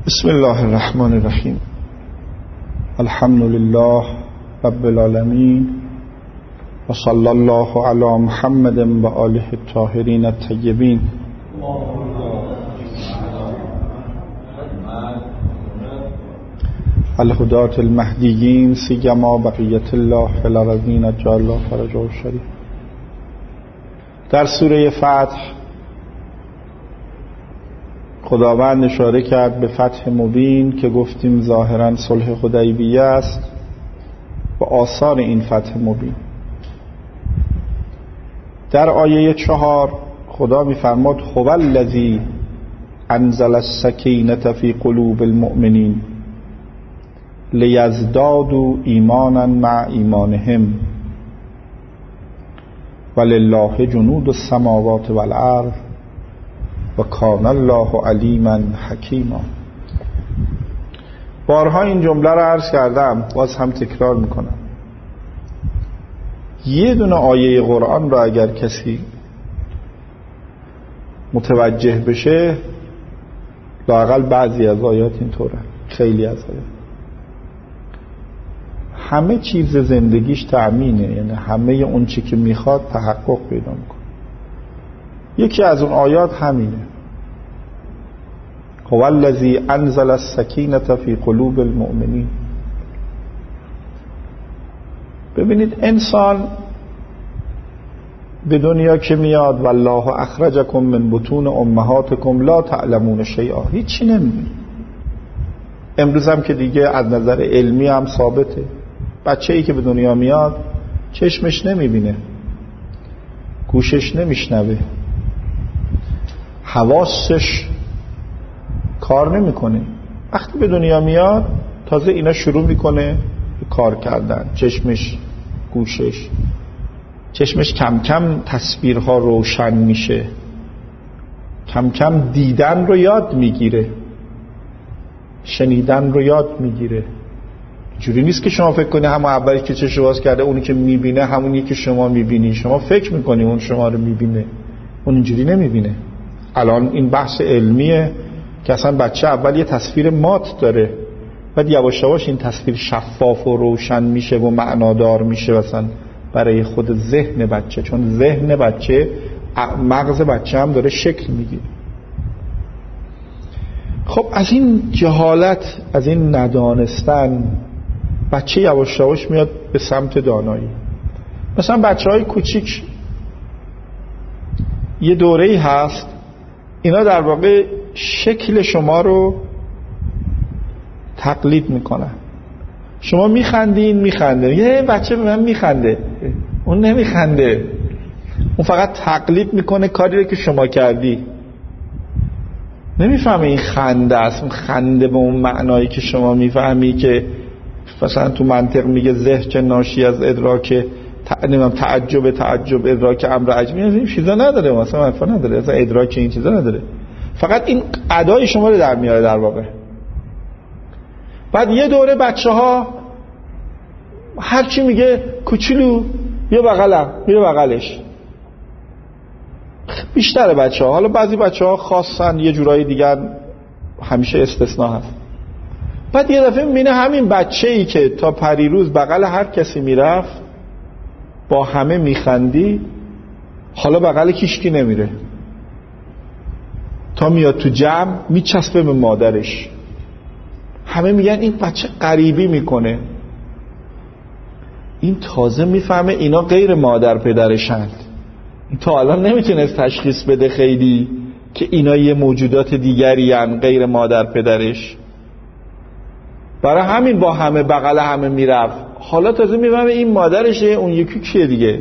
بسم الله الرحمن الرحیم. الحمد لله رب العالمین و صلی الله علی محمد و آله الطاهرین الطیبین. الهداة المهدیین سیما بقیت الله فی الارضین اجل الله فرجه الشریف. در سوره فتح خداوند اشاره کرد به فتح مبین که گفتیم ظاهرا صلح حدیبیه است و آثار این فتح مبین. در آیه 4 خدا می‌فرماد هو الذی انزل السکینة فی قلوب المؤمنین لیزدادوا ایمانا مع ایمانهم ولله جنود السماوات والارض و کان الله علیما حکیما. بارها این جمله رو عرض کردم، باز هم تکرار میکنم. یه دونه آیه قرآن رو اگر کسی متوجه بشه، لااقل بعضی از آیات اینطوره، خیلی از آیات همه چیز زندگیش تأمینه، یعنی همه اون چی که میخواد تحقق پیدا میکنه. یکی از اون آیات همینه، هو الذی انزل السکینة فی قلوب المؤمنین. ببینید انسان به دنیا که میاد والله اخرجکم من بطون امهاتکم لا تعلمون شیئا، هیچی نمیدونی. امروز هم که دیگه از نظر علمی هم ثابته، بچه‌ای که به دنیا میاد چشمش نمیبینه، گوشش نمیشنوه، حواسش کار نمیکنه. وقتی به دنیا میاد تازه اینا شروع میکنه کار کردن، چشمش، گوشش، چشمش کم کم تصویرها روشن میشه، کم کم دیدن رو یاد میگیره، شنیدن رو یاد میگیره. جوری نیست که شما فکر کنی همون اولی که چشم باز کرده اونی که میبینه همونی که شما میبینی. شما فکر میکنی اون شما رو میبینه، اون اینجوری نمیبینه. الان این بحث علمیه که اصلا بچه اول یه تصویر مات داره، بعد یواش یواش این تصویر شفاف و روشن میشه و معنادار میشه مثلا برای خود ذهن بچه، چون ذهن بچه، مغز بچه هم داره شکل میگیره. خب از این جهالت، از این ندانستن، بچه یواش یواش میاد به سمت دانایی. مثلا بچه‌های کوچیک یه دوره‌ای هست اینا در واقع شکل شما رو تقلید میکنن. شما میخنده، یه بچه به من میخنده، اون نمیخنده، اون فقط تقلید میکنه کاری رو که شما کردی. نمیفهمه این خنده است، اون خنده به اون معنایی که شما میفهمی که مثلا تو منطق میگه ضحک ناشی از ادراک، تعجب ادراک امر عجیبی، این چیزا نداره، مثلا حرفا نداره، اصلا ادراک این چیزا نداره، فقط این ادای شما رو در میاره در واقع. بعد یه دوره بچه‌ها هر چی میگه کوچولو بیا بغلم، میره بغلش. بیشتر بچه‌ها، حالا بعضی بچه‌ها خاصن یه جورایی دیگر همیشه استثناء هست. بعد یه دفعه میبینه همین بچه‌ای که تا پریروز بغل هر کسی میرفت، با همه میخندی، حالا بغل کیشکی نمیره، تا میاد تو جمع میچسبه به مادرش. همه میگن این بچه غریبی میکنه. این تازه میفهمه اینا غیر مادر پدرشند. این تا الان نمیتونست تشخیص بده خیلی که اینا یه موجودات دیگری هن غیر مادر پدرش. برای همین با همه بغل همه میرفت. حالا تازه میفهمه این مادرشه، اون یکی کیه دیگه.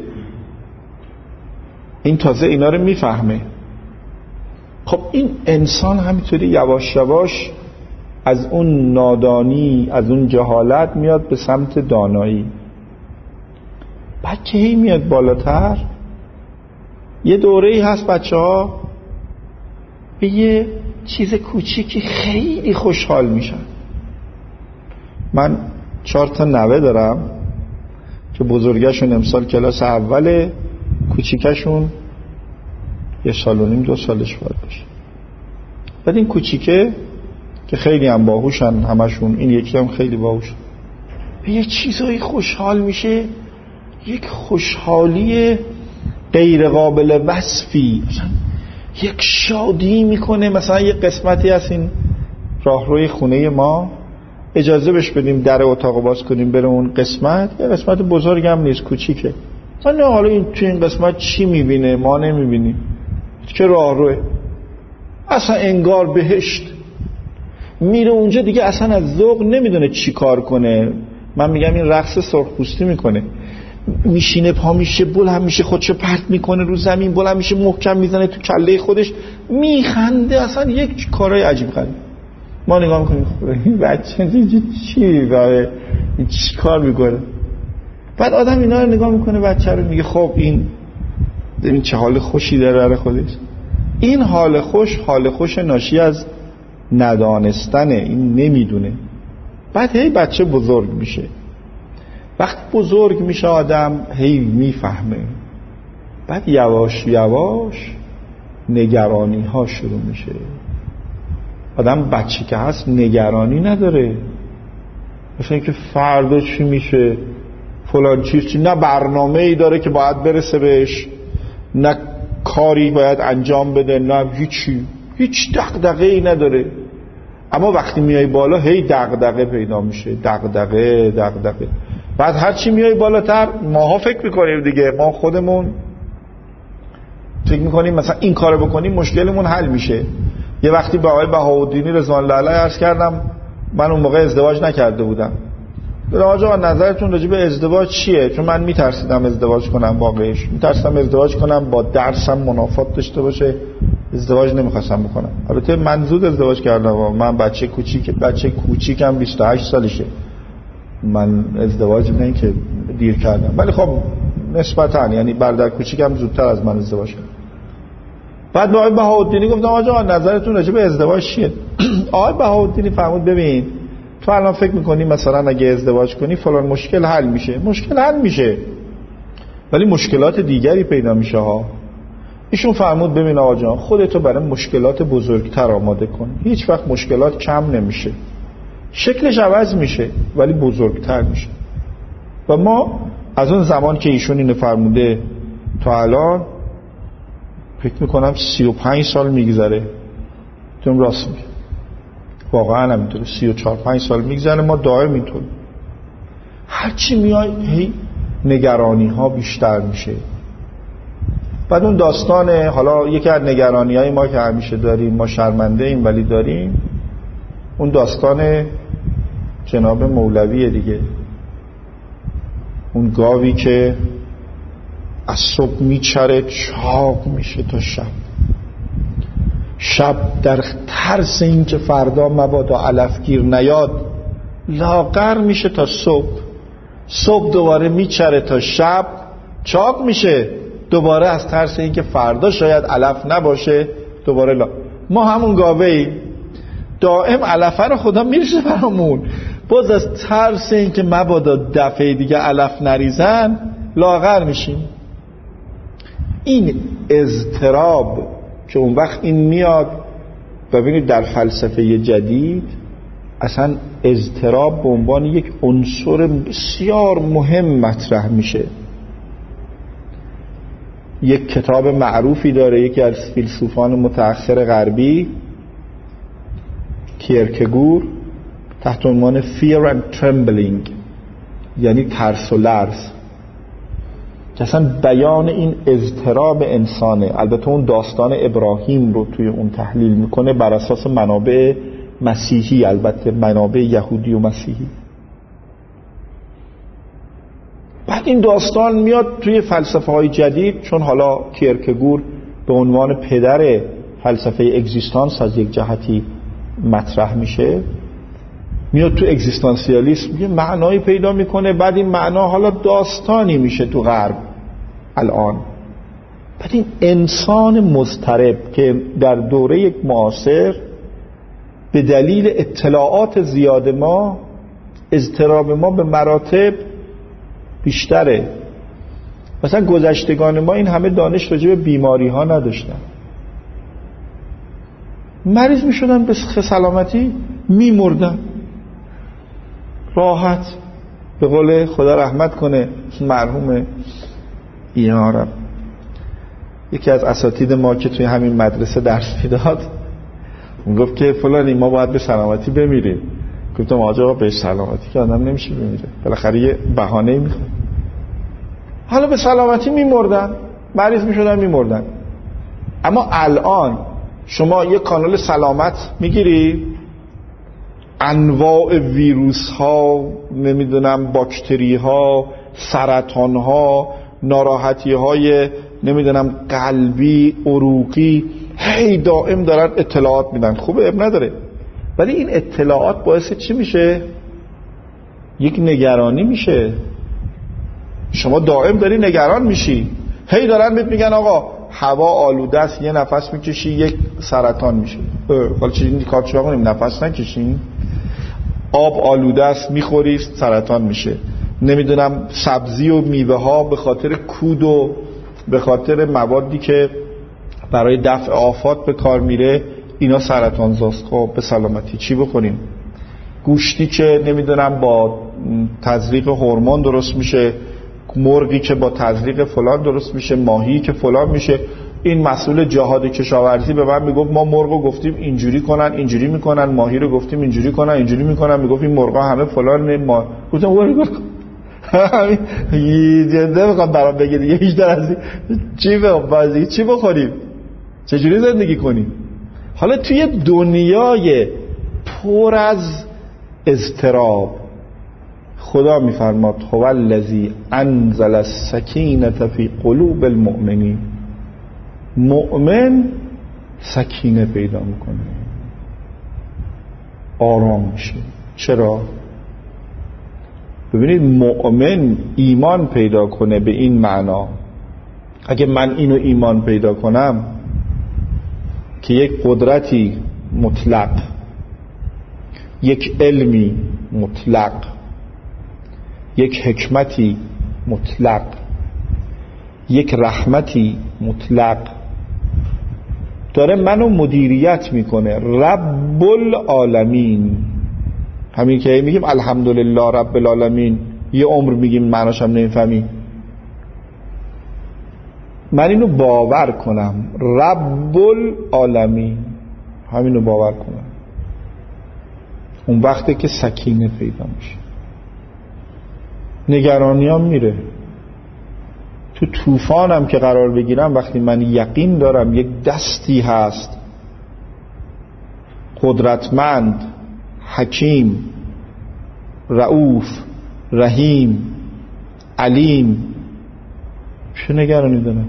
این تازه اینا رو میفهمه. خب این انسان همینطوری یواش یواش از اون نادانی، از اون جهالت میاد به سمت دانایی. بعد که هی میاد بالاتر، یه دوره‌ای هست بچه‌ها به یه چیز کوچیکی خیلی خوشحال میشن. من 4 تا نوه دارم که بزرگشون امسال کلاس اوله، کوچیکشون 1.5 سال 2 سالش باید باشه. بعد این کوچیکه که خیلی هم باهوشن همشون، این یکی هم خیلی باهوش، به یه چیزایی خوشحال میشه، یک خوشحالی غیر قابل وصفی، مثلا یک شادی میکنه. مثلا یک قسمتی از این راهروی خونه ما اجازه بهش بدیم در اتاق باز کنیم بره اون قسمت، یه قسمت بزرگ هم نیست، کوچیکه. نه حالا این تو این قسمت چی میبینه ما نمیبینیم، که راهروه، اصلا انگار بهشت. میره اونجا دیگه اصلا از ذوق نمیدونه چی کار کنه. من میگم این رقص سرخپوستی میکنه، میشینه پا میشه بلند میشه خودشو پرت میکنه رو زمین، بلند میشه محکم میزنه تو کله خودش، میخنده، اصلا یک کارهای عجیب غریب. ما نگاه میکنیم این بچه چی داره، این چی کار میکنه؟ بعد آدم اینا رو نگاه میکنه، بچه رو میگه خب این چه حال خوشی داره برای خودش. این حال خوش ناشی از ندانستنه، این نمیدونه. بعد هی بچه بزرگ میشه، وقتی بزرگ میشه آدم هی میفهمه، بعد یواش یواش نگرانی ها شروع میشه. آدم بچه که هست نگرانی نداره، مثلا اینکه فردا چی میشه، فلان چیز چی، نه برنامه ای داره که باید برسه بهش، نه کاری باید انجام بده، نه هیچ دغدغه ای نداره. اما وقتی میای بالا هی دغدغه پیدا میشه، دغدغه. بعد هرچی میای بالاتر ماها فکر میکنیم دیگه، ما خودمون فکر میکنیم مثلا این کارو بکنیم مشکلمون حل میشه. یه وقتی به آقای بهاءالدین رضوان الله علیه عرض کردم، من اون موقع ازدواج نکرده بودم، آقا نظرتون راجع به ازدواج چیه؟ چون من میترسیدم ازدواج کنم، واقعیش میترسیدم ازدواج کنم با درسم منافات داشته باشه، ازدواج نمیخواستم بکنم. البته من زود ازدواج کردم، من بچه کوچیکم 28 سالشه، من ازدواج نه که دیر کردم، ولی خب نسبتا یعنی برادر کوچیکم زودتر از من ازدواج کرد. بعد به آقای بهاءالدینی گفتم آقا نظرتون راجع به ازدواج چیه؟ آقای بهاءالدینی فرمود ببین تو الان فکر میکنی مثلا اگه ازدواج کنی فلان مشکل حل میشه، مشکل حل میشه ولی مشکلات دیگری پیدا میشه ها. ایشون فرمود ببین آقا جان خودتو برای مشکلات بزرگتر آماده کن، هیچ وقت مشکلات کم نمیشه، شکلش عوض میشه ولی بزرگتر میشه. و ما از اون زمان که ایشون اینو فرموده تا الان فکر میکنم 35 سال میگذره، تو راست میگه، واقعا همینطوره، 34-35 سال میگذره ما دائم اینطور، هرچی میای هی نگرانی ها بیشتر میشه. بعد اون داستان، حالا یکی از نگرانی های ما که همیشه داریم، ما شرمنده ایم ولی داریم، اون داستان جناب مولویه دیگه، اون گاوی که از صبح میچره چاق میشه تا شب در ترس این که فردا مبادا علفگیر نیاد لاغر میشه تا صبح دوباره میچره تا شب چاق میشه، دوباره از ترس این که فردا شاید علف نباشه دوباره ما همون گاوه ایم، دائم علفه رو خدا میرسه برامون، باز از ترس این که مبادا دفعه دیگه علف نریزن لاغر میشیم. این اضطراب که اون وقت این میاد، ببینید در فلسفه جدید اصلا اضطراب به عنوان یک عنصر بسیار مهم مطرح میشه. یک کتاب معروفی داره یکی از فیلسوفان متأخر غربی، کیرکگور، تحت عنوان Fear and Trembling، یعنی ترس و لرز، که اصلا بیان این اضطراب انسانه. البته اون داستان ابراهیم رو توی اون تحلیل میکنه بر اساس منابع مسیحی، البته منابع یهودی و مسیحی. بعد این داستان میاد توی فلسفه های جدید، چون حالا کیرکگور به عنوان پدر فلسفه اگزیستانس از یک جهتی مطرح میشه، میاد تو اگزیستانسیالیسم یه معنایی پیدا میکنه، بعد این معنا حالا داستانی میشه تو غرب الان. بعد این انسان مضطرب که در دوره یک معاصر به دلیل اطلاعات زیاد ما اضطراب ما به مراتب بیشتره. مثلا گذشتگان ما این همه دانش راجع به بیماری ها نداشتن، مریض می شدن به سلامتی میمردن راحت. به قول خدا رحمت کنه مرحوم ایارم، یکی از اساتید ما که توی همین مدرسه درس میداد، اون گفت که فلانی ما باید به سلامتی بمیریم. گفتم آقا به سلامتی که آدم نمیشه بمیره، بالاخره یه بهانه‌ای میخواد. حالا به سلامتی میمردن، مریض میشدن میمردن. اما الان شما یه کانال سلامت میگیری، انواع ویروس ها، نمیدونم باکتری ها، سرطان ها، ناراحتی های نمیدونم قلبی، عروقی، هی دائم دارن اطلاعات میدن. خوبه، اب نداره، ولی این اطلاعات باعث چی میشه؟ یک نگرانی میشه. شما دائم داری نگران میشی، هی دارن بهت میگن آقا هوا آلوده است، یه نفس میکشی یک سرطان میشه. حالا چیزی کار چیکار کنیم؟ نفس نکشیم. آب آلوده است، میخوری سرطان میشه. نمیدونم سبزی و میوه ها به خاطر کود و به خاطر موادی که برای دفع آفات به کار میره اینا سرطان زاست. خب به سلامتی چی بخوریم؟ گوشتی که نمیدونم با تزریق هورمون درست میشه، مرغی که با تزریق فلان درست میشه، ماهی که فلان میشه. این مسئول جهاد کشاورزی به من میگفت ما مرغو گفتیم اینجوری کنن اینجوری میکنن، ماهی رو گفتیم اینجوری کنن اینجوری میکنن، میگفت این مرغا همه فلان. ما گفتم همین جنده میخوام برام بگه دیگه، هیچ در از چی بخوریم، چجوری زندگی کنیم. حالا توی دنیای پر از اضطراب خدا میفرماد هو الذی انزل السکینة فی قلوب المؤمنین. مؤمن سکینه پیدا میکنه، آرام میشه. چرا؟ ببینید مؤمن ایمان پیدا کنه به این معنا، اگه من اینو ایمان پیدا کنم که یک قدرتی مطلق، یک علمی مطلق، یک حکمتی مطلق، یک رحمتی مطلق داره منو مدیریت میکنه، رب العالمین. همین که میگیم الحمدلله رب العالمین، یه عمر میگیم معناش هم نمیفهمیم. من اینو باور کنم رب العالمین، همینو باور کنم، اون وقته که سکینه پیدا میشه، نگرانیام میره. تو طوفانم که قرار بگیرم وقتی من یقین دارم یک دستی هست قدرتمند، حکیم، رؤوف، رحیم، علیم، چه نگرانی دارم؟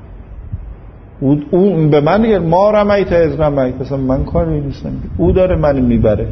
اون به من میگه ما رمیت از رمیت، مثلا من کاری نیستم، او داره منو میبره.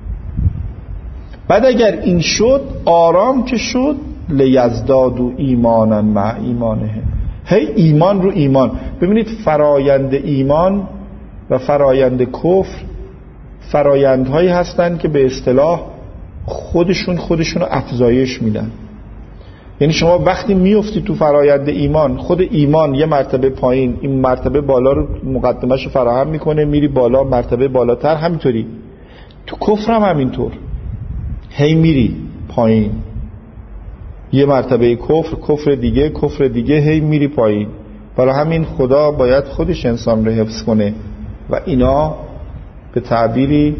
بعد اگر این شد، آرام که شد، لیزدادوا ایمانا مع ایمانه، هی ایمان رو ایمان. ببینید فرایند ایمان و فرایند کفر فرایندهایی هستند که به اصطلاح خودشون رو افزایش میدن. یعنی شما وقتی میفتی تو فرایند ایمان، خود ایمان یه مرتبه پایین، این مرتبه بالا رو مقدمش فراهم میکنه، میری بالا، مرتبه بالاتر. همینطوری تو کفر هم همینطور، هی میری پایین، یه مرتبه کفر دیگه، هی میری پایین. برای همین خدا باید خودش انسان رو حفظ کنه و اینا به تعبیری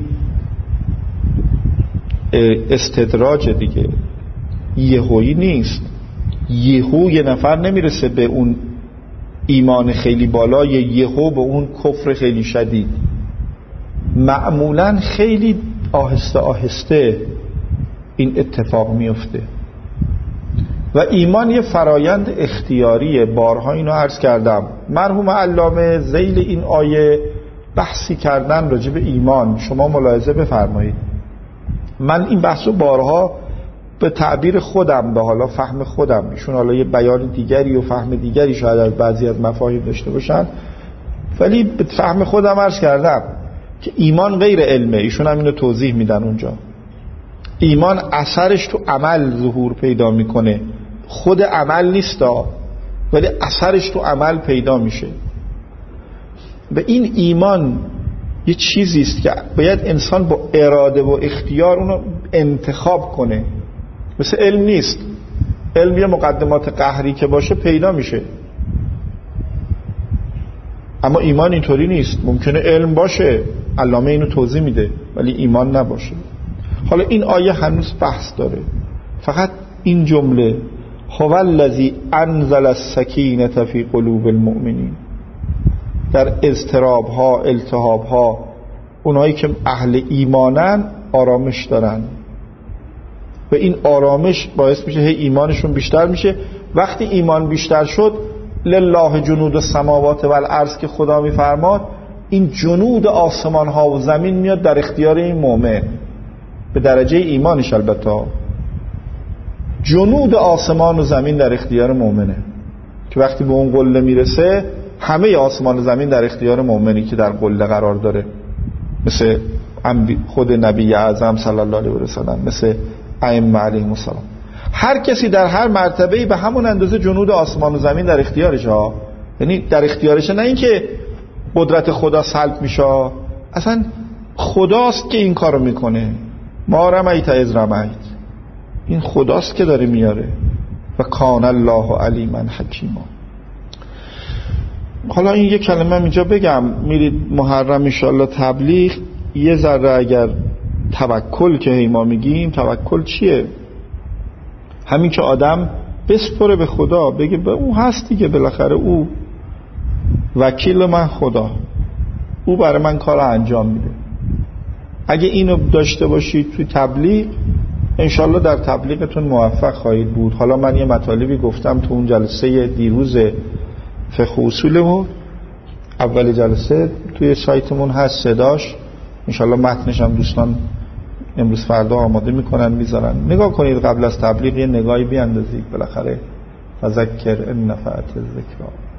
استدراج دیگه، یهویی نیست. یهو یه نفر نمیرسه به اون ایمان خیلی بالا، یهو به اون کفر خیلی شدید. معمولا خیلی آهسته آهسته این اتفاق میفته و ایمان یه فرایند اختیاریه. بارها اینو عرض کردم، مرحوم علامه ذیل این آیه بحثی کردن راجع به ایمان، شما ملاحظه بفرمایید. من این بحثو بارها به تعبیر خودم، به حالا فهم خودم، ایشون حالا یه بیان دیگری و فهم دیگری شاید از بعضی از مفاهیم داشته باشن، ولی به فهم خودم عرض کردم که ایمان غیر علمه. ایشون هم اینو توضیح میدن اونجا. ایمان اثرش تو عمل ظهور پیدا میکنه، خود عمل نیستا، ولی اثرش تو عمل پیدا میشه. و این ایمان یه چیزی است که باید انسان با اراده و اختیار اونو انتخاب کنه. مثل علم نیست. علم یه مقدمات قهری که باشه پیدا میشه، اما ایمان اینطوری نیست. ممکنه علم باشه، علامه اینو توضیح میده، ولی ایمان نباشه. حالا این آیه هنوز بحث داره. فقط این جمله هو الذی انزل السکینة فی قلوب المؤمنین، در اضطراب‌ها، التهاب‌ها، اونایی که اهل ایمانن آرامش دارن و این آرامش باعث میشه هی ایمانشون بیشتر میشه. وقتی ایمان بیشتر شد، لله جنود السماوات والارض که خدا میفرماد، این جنود آسمان ها و زمین میاد در اختیار این مؤمن، به درجه ایمانش. البته جنود آسمان و زمین در اختیار مؤمنه که وقتی به اون قله میرسه، همه آسمان و زمین در اختیار مؤمنی که در قله قرار داره، مثل خود نبی اعظم صلی الله علیه و سلم، مثل ائمه علیهم السلام. هر کسی در هر مرتبه‌ای به همون اندازه جنود آسمان و زمین در اختیارشه ها. یعنی در اختیارشه، نه اینکه قدرت خدا سلب میشه، اصلا خداست که این کارو میکنه. ما رمیت اذ رمیت، این خداست که داره میاره. و کان الله علیما حکیما. حالا این یک کلمه اینجا بگم، میرید محرم ان شاء الله تبلیغ، یه ذره اگر توکل که ما میگیم، توکل چیه؟ همین که آدم بسپره به خدا، بگه به او هست دیگه، بالاخره او وکیل من خدا، او برای من کار انجام میده. اگه اینو داشته باشید توی تبلیغ، انشالله در تبلیغتون موفق خواهید بود. حالا من یه مطالبی گفتم تو اون جلسه دیروز فقه اصولمون، اول جلسه توی سایتمون هست صداش، انشالله متنش هم دوستان امروز فردا آماده میکنن میذارن. نگاه کنید قبل از تبلیغ، یه نگاهی بیاندازید، بالاخره فذکر ان نفعت الذکری.